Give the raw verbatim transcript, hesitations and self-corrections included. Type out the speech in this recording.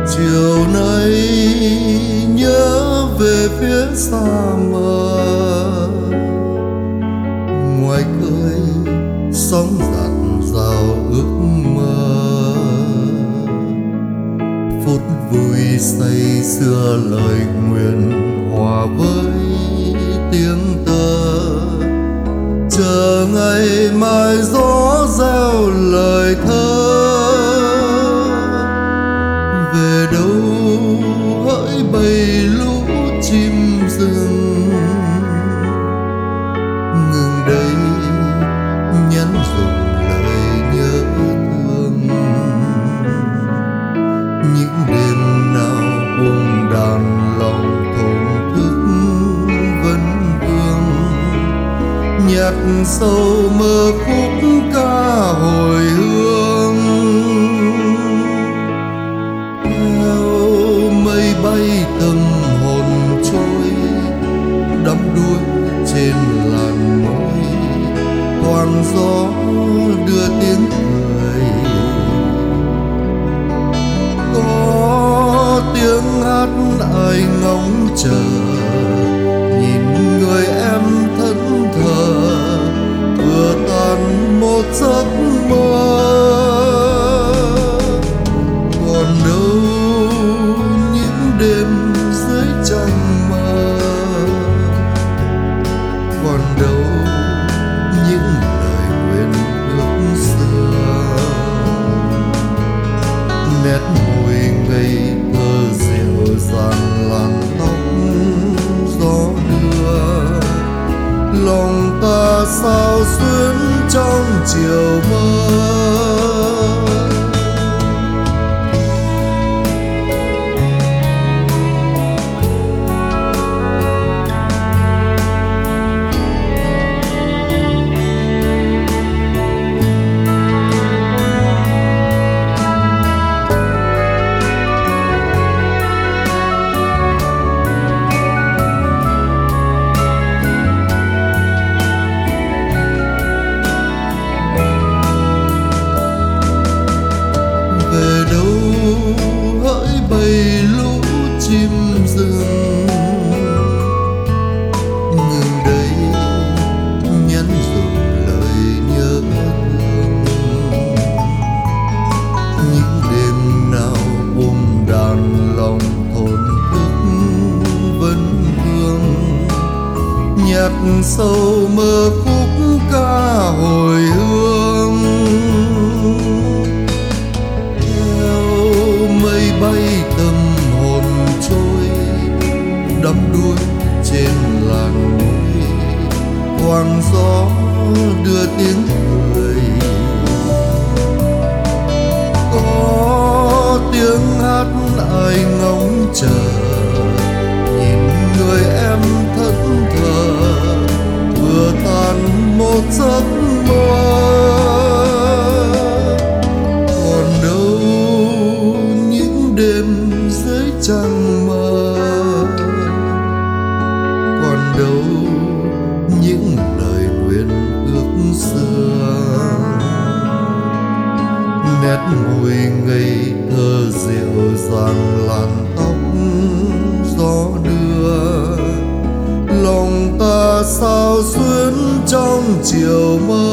chiều nay nhớ về phía xa mờ, ngoài khơi sóng giặt rào ước mơ. Phút vui say xưa lời nguyện hòa với tiếng tơ, chờ ngày mai gió reo lời thơ. Về đâu hỡi bầy lũ chim rừng, ngừng đây nhắn dùng lời nhớ thương. Những đêm nào ôm đàn lòng thổn thức vấn vương, nhạc sâu mơ khúc ca hồi hương. Theo mây bay tâm hồn trôi, đắm đuối trên làn môi, thoảng gió đưa tiếng cười. Có tiếng hát ai ngóng chờ, nhìn người em thẫn thờ, vừa tan một giấc mơ. Còn đâu những đêm dưới trăng mơ, còn đâu những lời nguyện ước xưa. Nét môi ngây thơ dịu dàng làn tóc gió đưa, lòng ta sao xuyến trong chiều mơ. Hỡi bầy lũ chim rừng, ngừng đây nhắn dùng lời nhớ thương. Những đêm nào ôm đàn lòng thổn thức vấn vương, nhạc sâu mơ khúc ca hồi hương. Mây bay tâm hồn trôi, đắm đuối trên làn môi, thoảng gió đưa tiếng cười. Có tiếng hát ai ngóng chờ, nhìn người em thẫn thờ, vừa tan một giấc mơ. Đêm dưới trăng mơ, còn đâu những lời nguyện ước xưa. Nét môi ngây thơ dịu dàng làn tóc gió đưa, lòng ta sao xuyến trong chiều mơ.